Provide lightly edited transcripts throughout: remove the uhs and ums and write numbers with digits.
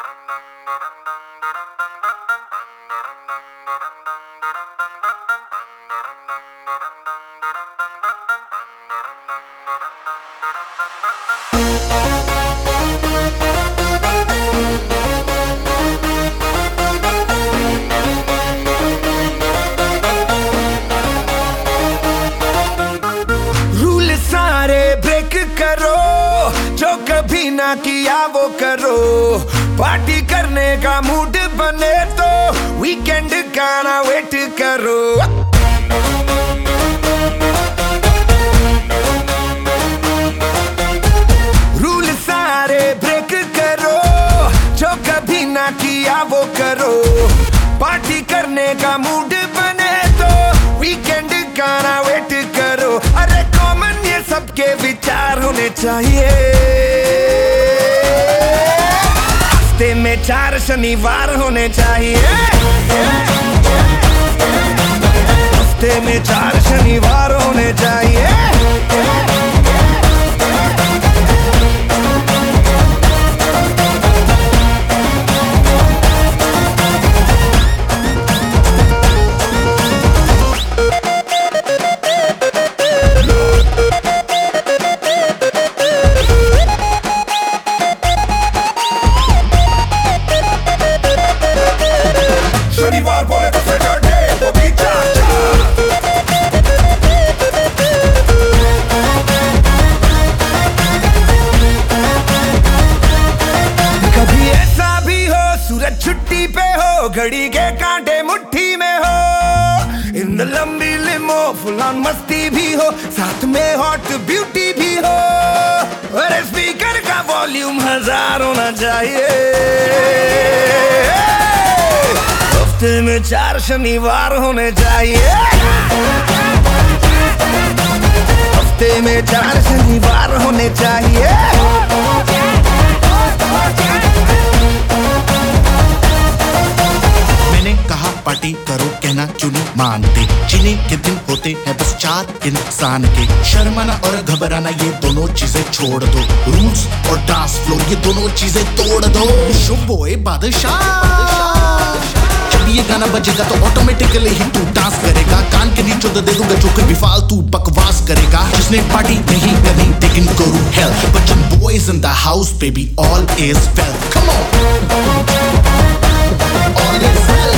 कभी ना किया वो करो, पार्टी करने का मूड बने तो वीकेंड का ना वेट करो। रूल सारे ब्रेक करो, जो कभी ना किया वो करो, पार्टी करने का मूड बने तो वीकेंड का ना वेट करो। अरे कॉमन ये सबके विचार होने चाहिए। हफ्ते में 4 शनिवार होने चाहिए। हफ्ते में 4 शनिवार होने चाहिए। शनिवार बोले तो सैटरडे वो भी कभी ऐसा भी हो सूरज छुट्टी पे हो, घड़ी के कांटे मुट्ठी में हो, इन लंबी लिमो फुल ऑन मस्ती भी हो, साथ में हॉट ब्यूटी भी हो, और स्पीकर का वॉल्यूम 1000 होना चाहिए। हफ्ते में 4 शनिवार होने चाहिए। हफ्ते में 4 शनिवार होने चाहिए। मैंने कहा पार्टी करो, कहना चुनी मानते, जिन्हें के दिन होते हैं बस 4 इंसान के। शर्माना और घबराना ये दोनों चीजें छोड़ दो, रूल्स और डांस फ्लोर ये दोनों चीजें तोड़ दो। शुभोए बादशाह, ये गाना बजेगा तो ऑटोमेटिकली ही तू डांस करेगा। कान के नीचे दे दूंगा जो कोई भी फालतू बकवास करेगा। जिसने पार्टी नहीं करनी they can go to hell, but your boys in the house baby all is well. Come on, all is well.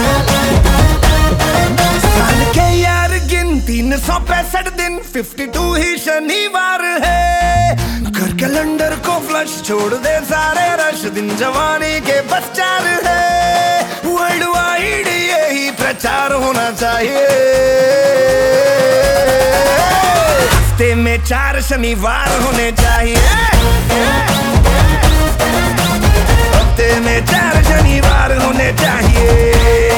साल के यार गिन 365 दिन, 52 ही शनिवार है। कर कैलेंडर को फ्लश, छोड़ दे सारे रश, दिन जवानी के बस 4 है। वर्ल्ड वाइड यही प्रचार होना चाहिए। हफ्ते में 4 शनिवार होने चाहिए। हफ्ते में 4 शनिवार होने चाहिए।